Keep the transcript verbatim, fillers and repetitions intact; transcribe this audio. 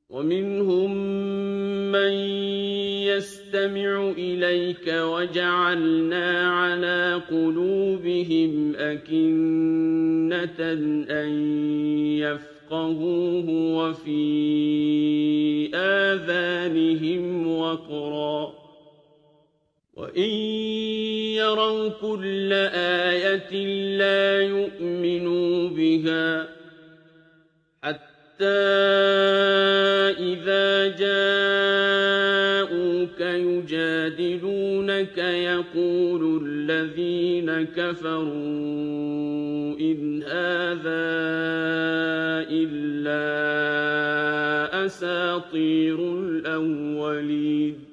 وَمِنْهُم مَّن يَسْتَمِعُ إِلَيْكَ وَجَعَلْنَا عَلَىٰ قُلُوبِهِمْ أَكِنَّةً أَن يَفْقَهُوهُ وَفِي آذَانِهِمْ وَقْرًا ۚ وَإِن يَرَوْا كُلَّ آيَةٍ لَّا يُؤْمِنُوا بِهَا ۚ حَتَّىٰ إِذَا جَاءُوكَ يُجَادِلُونَكَ يَقُولُ الَّذِينَ كَفَرُوا إِنْ هَٰذَا إِلَّا أَسَاطِيرُ الْأَوَّلِينَ